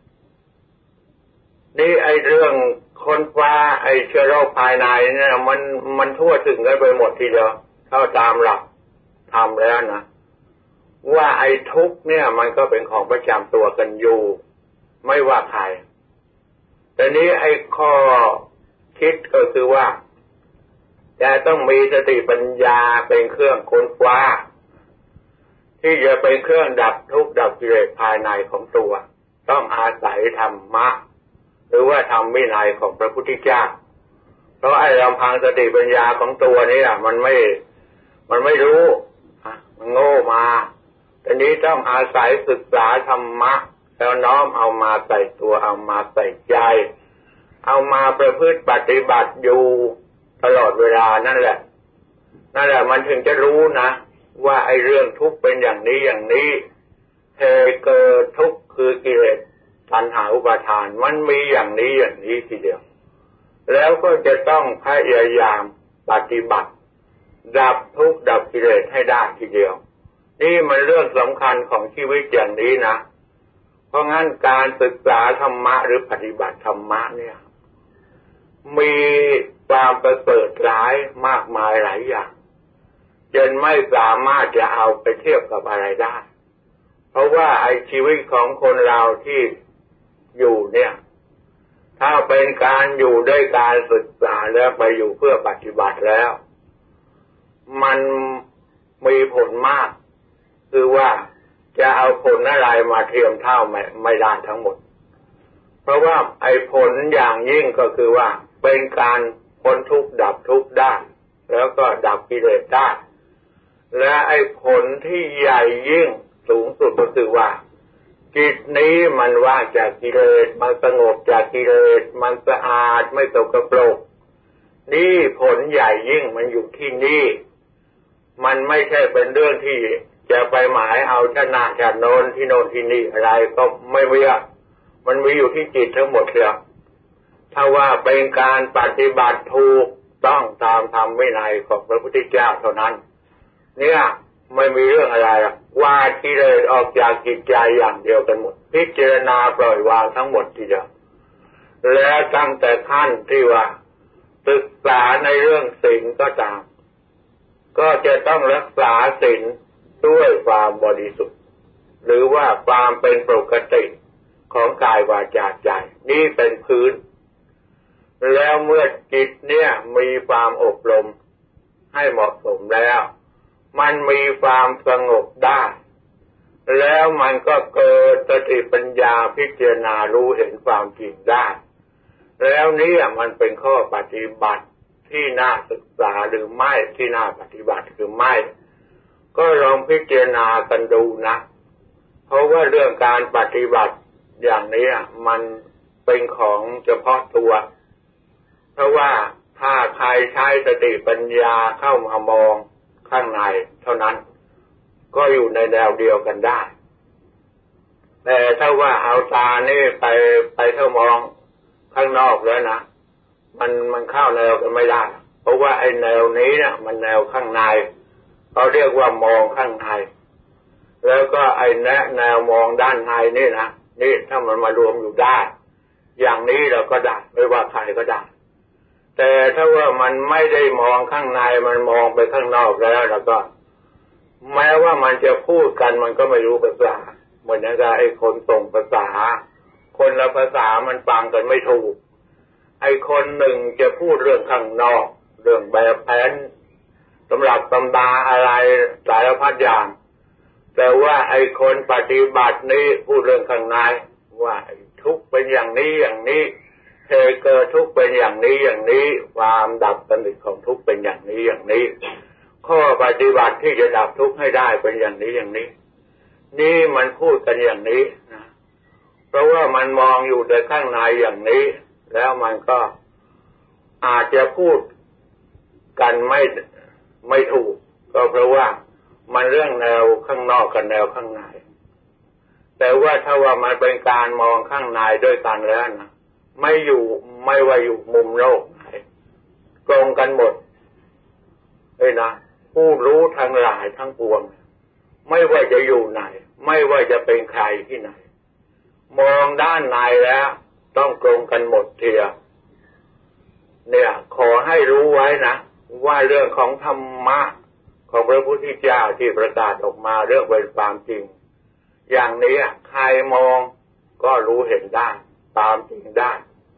นี่ไอ้เรื่องค้นคว้าไอ้เชื้อโรคภายในเนี่ยมันทั่วถึงกันไปหมดทีเดียวเข้าตามหลักทำแล้วนะว่าไอ้ทุกข์เนี่ยมันก็เป็นของประจำตัวกันอยู่ไม่ว่าใครแต่นี้ไอ้ข้อคิดก็คือว่าจะต้องมีสติปัญญาเป็นเครื่องค้นคว้าที่จะเป็นเครื่องดับทุกข์ดับกิเลสภายในของตัวต้องอาศัยธรรมะหรือว่าธรรมวินัยของพระพุทธเจ้าเพราะไอ้ลำพังสติปัญญาของตัวนี้มันไม่รู้มันโง่มาทีนี้ต้องอาศัยศึกษาธรรมะแล้วน้อมเอามาใส่ตัวเอามาใส่ใจเอามาประพฤติปฏิบัติอยู่ตลอดเวลานั่นแหละมันถึงจะรู้นะว่าไอ้เรื่องทุกข์เป็นอย่างนี้เหตุเกิดทุกข์คือกิเลสตัณหาอุปาทานมันมีอย่างนี้ทีเดียวแล้วก็จะต้องพยายามปฏิบัติดับทุกข์ดับกิเลสให้ได้ทีเดียวนี่มันเรื่องสำคัญของชีวิตอย่างนี้นะเพราะงั้นการศึกษาธรรมะหรือปฏิบัติธรรมะเนี่ยมีความประเสริฐหลายมากมายหลายอย่างจนไม่สามารถจะเอาไปเทียบกับอะไรได้เพราะว่าไอ้ชีวิตของคนเราที่อยู่เนี่ยถ้าเป็นการอยู่ด้วยการศึกษาแล้วไปอยู่เพื่อปฏิบัติแล้วมันมีผลมากคือว่าจะเอาผลอะไรมาเทียมเท่าไม่ได้ทั้งหมดเพราะว่าไอ้ผลอย่างยิ่งก็คือว่าเป็นการพ้นทุกข์ดับทุกข์ได้แล้วก็ดับกิเลสได้และไอ้ผลที่ใหญ่ยิ่งสูงสุดก็คือว่าจิตนี้มันว่างจากกิเลสมันสงบจากกิเลสมันสะอาดไม่สกปรกนี่ผลใหญ่ยิ่งมันอยู่ที่นี่มันไม่ใช่เป็นเรื่องที่จะไปหมายเอาชนะจากโน้นที่นี่อะไรก็ไม่มีมันมีอยู่ที่จิตทั้งหมดเลยถ้าว่าเป็นการปฏิบัติถูกต้องตามธรรมวินัยของพระพุทธเจ้าเท่านั้นเนี่ยไม่มีเรื่องอะไรว่ากิเลสออกจากจิตใจอย่างเดียวกันหมดพิจารณาปล่อยวางทั้งหมดทีเดียวและตั้งแต่ขั้นที่ว่าศึกษาในเรื่องศีลก็ตามก็จะต้องรักษาศีลด้วยความบริสุทธิ์หรือว่าความเป็นปกติของกายวาจาใจนี่เป็นพื้นแล้วเมื่อจิตเนี่ยมีความอบรมให้เหมาะสมแล้วมันมีความสงบได้แล้วมันก็เกิดสติปัญญาพิจารณารู้เห็นความจริงได้แล้วนี่มันเป็นข้อปฏิบัติที่น่าศึกษาหรือไม่ที่น่าปฏิบัติหรือไม่ก็ลองพิจารณากันดูนะเพราะว่าเรื่องการปฏิบัติอย่างนี้มันเป็นของเฉพาะตัวเพราะว่าถ้าใครใช้สติปัญญาเข้ามามองข้างในเท่านั้นก็อยู่ในแนวเดียวกันได้แต่ถ้าว่าเอาตานี่ไปเท่ามองข้างนอกแล้วนะมันเข้าแนวกันไม่ได้เพราะว่าไอ้แนวนี้เนี่ยมันแนวข้างในเขาเรียกว่ามองข้างในแล้วก็ไอ้แนวมองด้านในนี่นะนี่ถ้ามันมารวมอยู่ได้อย่างนี้เราก็ได้ไม่ว่าใครก็ได้แต่ถ้าว่ามันไม่ได้มองข้างในมันมองไปข้างนอกแล้วก็แม้ว่ามันจะพูดกันมันก็ไม่รู้ภาษาเหมือนอย่างไอ้คนส่งภาษาคนละภาษามันฟังกันไม่ถูกไอ้คนหนึ่งจะพูดเรื่องข้างนอกเรื่องแบบแผนสำหรับตำราอะไรสารพัดอย่างแต่ว่าไอ้คนปฏิบัตินี้พูดเรื่องข้างในว่าทุกข์เป็นอย่างนี้อย่างนี้เหตุเกิดทุกข์เป็นอย่างนี้อย่างนี้ความดับสนิทของทุกข์เป็นอย่างนี้อย่างนี้ข้อปฏิบัติที่จะดับทุกข์ให้ได้เป็นอย่างนี้อย่างนี้นี่มันพูดกันอย่างนี้นะเพราะว่ามันมองอยู่ในข้างในอย่างนี้แล้วมันก็อาจจะพูดกันไม่ถูกก็เพราะว่ามันเรื่องแนวข้างนอกกับแนวข้างในแต่ว่าถ้าว่ามันเป็นการมองข้างในด้วยกันแล้วนะไม่ว่าอยู่มุมโลกไหนตรงกันหมดเลยนะผู้รู้ทั้งหลายทั้งปวงไม่ว่าจะอยู่ไหนไม่ว่าจะเป็นใครที่ไหนมองด้านในแล้วต้องตรงกันหมดเทียเนี่ยขอให้รู้ไว้นะว่าเรื่องของธรรมะของพระพุทธเจ้าที่ประกาศออกมาเรื่องเป็นความจริงอย่างนี้ใครมองก็รู้เห็นได้ตามจริงได้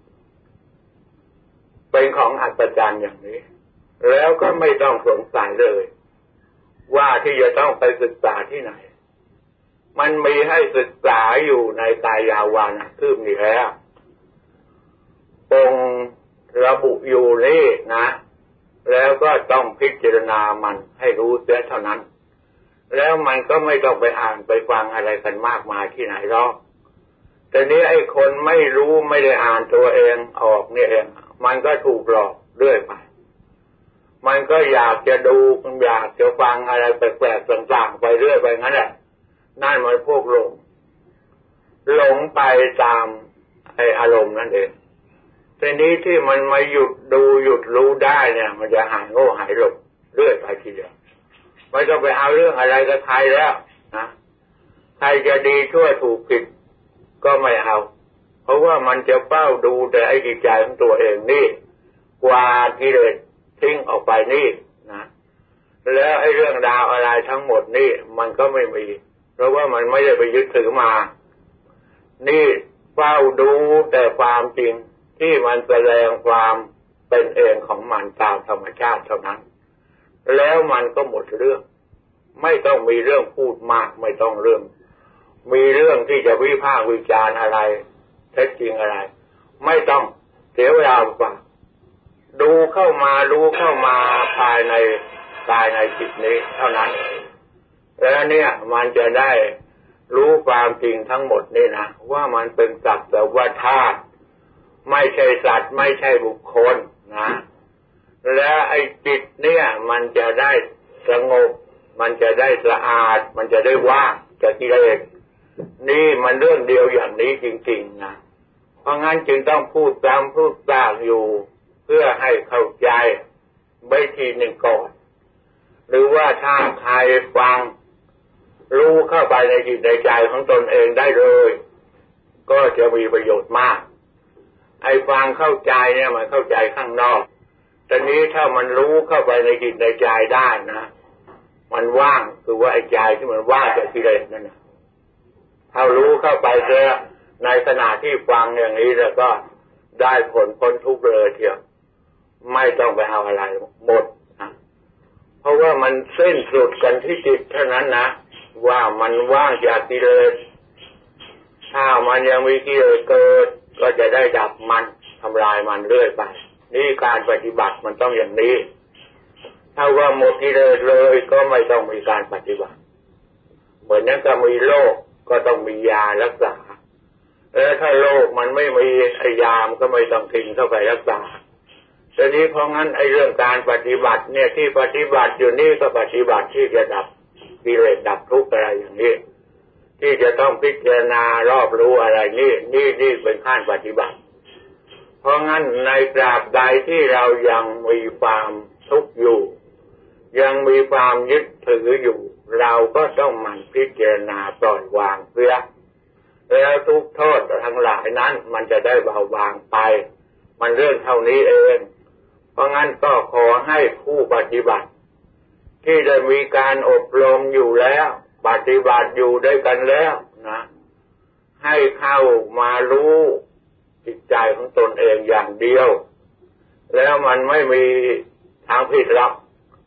เป็นของอัศจรรย์อย่างนี้แล้วก็ไม่ต้องสงสัยเลยว่าที่จะต้องไปศึกษาที่ไหนมันมีให้ศึกษาอยู่ในกายาวานะคือมีแล้วองค์ระบุอยู่นี่นะแล้วก็ต้องพิจารณามันให้รู้เสียเท่านั้นแล้วมันก็ไม่ต้องไปอ่านไปฟังอะไรกันมากมายที่ไหนหรอกแต่นี้ไอ้คนไม่รู้ไม่ได้อ่านตัวเองออกนี่เองมันก็ถูกหลอกเรื่อยไปมันก็อยากจะดูอยากจะฟังอะไรแปลกๆต่างๆไปเรื่อยไปงั้นแหละนั่นมันพวกหลงไปตามไอ้อารมณ์นั่นเองทีนี้ที่มันมาหยุดดูหยุดรู้ได้เนี่ยมันจะหายโง่หายหลงเรื่อยไปทีเดียวไม่ต้องไปเอาเรื่องอะไรกับใครแล้วนะใครจะดีชั่วถูกผิดก็ไม่เอาเพราะว่ามันจะเฝ้าดูแต่ไอ้จิตใจของตัวเองนี่กว่ากิเลสทิ้งออกไปนี่นะแล้วไอ้เรื่องราวอะไรทั้งหมดนี่มันก็ไม่มีเพราะว่ามันไม่ได้ไปยึดถือมานี่เฝ้าดูแต่ความจริงที่มันแสดงความเป็นเองของมันตามธรรมชาติเท่านั้นแล้วมันก็หมดเรื่องไม่ต้องมีเรื่องพูดมากไม่ต้องมีเรื่องที่จะวิพากษ์วิจารณ์อะไรเท็จจริงอะไรไม่ต้องเสียเวลาเปล่าดูเข้ามารู้เข้ามาภายในกายในจิตนี้เท่านั้นแล้วเนี่ยมันจะได้รู้ความจริงทั้งหมดนี่นะว่ามันเป็นสักแต่ว่าธาตุไม่ใช่สัตว์ไม่ใช่บุคคลนะและไอ้จิตเนี่ยมันจะได้สงบมันจะได้สะอาดมันจะได้ว่างจากกิเลสนี่มันเรื่องเดียวอย่างนี้จริงๆนะเพราะงั้นจึงต้องพูดตามพูดตามอยู่เพื่อให้เข้าใจไว้ทีหนึ่งก่อนหรือว่าถ้าใครฟังรู้เข้าไปในจิตในใจของตนเองได้เลยก็จะมีประโยชน์มากไอ้ฟังเข้าใจเนี่ยมันเข้าใจข้างนอกแต่นี้ถ้ามันรู้เข้าไปในจิตในใจได้นะมันว่างคือว่าไอ้ใจที่มันว่างจากกิเลสนั่นนะถ้ารู้เข้าไปเสียในขณะที่ฟังอย่างนี้แล้วก็ได้ผลพ้นทุกข์เลยเทียวไม่ต้องไปเอาอะไรหมดนะเพราะว่ามันสิ้นสุดกันที่จิตเท่านั้นนะว่ามันว่างจากกิเลสถ้ามันยังมีกิเลสเกิดก็จะได้ดับมันทำลายมันเรื่อยไปนี่การปฏิบัติมันต้องอย่างนี้ถ้าว่าหมดกิเลสเลยก็ไม่ต้องมีการปฏิบัติเหมือนนั้นก็มีโรคก็ต้องมียารักษาถ้าโรคมันไม่มียาก็ไม่ต้องทิ้งเข้าไปรักษาทีนี้เพราะงั้นไอ้เรื่องการปฏิบัติเนี่ยที่ปฏิบัติอยู่นี่ก็ปฏิบัติที่จะดับกิเลสดับทุกข์อะไรอย่างนี้ที่จะต้องพิจารณารอบรู้อะไรนี่เป็นขั้นปฏิบัติเพราะงั้นในตราบใดที่เรายังมีความทุกข์อยู่ยังมีความยึดถืออยู่เราก็ต้องหมั่นพิจารณาปล่อยวางเสียแล้วทุกโทษทั้งหลายนั้นมันจะได้เบาบางไปมันเรื่องเท่านี้เองเพราะงั้นก็ขอให้ผู้ปฏิบัติที่ได้มีการอบรมอยู่แล้วปฏิบัติอยู่ด้วยกันแล้วนะให้เข้ามารู้จิตใจของตนเองอย่างเดียวแล้วมันไม่มีทางผิดหรอก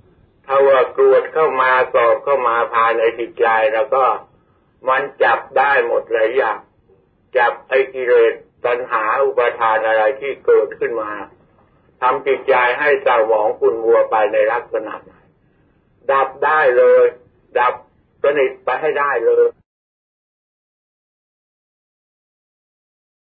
ถ้าว่ากรวดเข้ามาสอบเข้ามาภายในจิตใจแล้วก็มันจับได้หมดเลยอย่างจับไอ้กิเลสตัณหาอุปาทานอะไรที่เกิดขึ้นมาทำจิตใจให้เศร้าหมองขุ่นมัวไปในลักษณะไหนดับได้เลยดับสนิทไปให้ได้เลย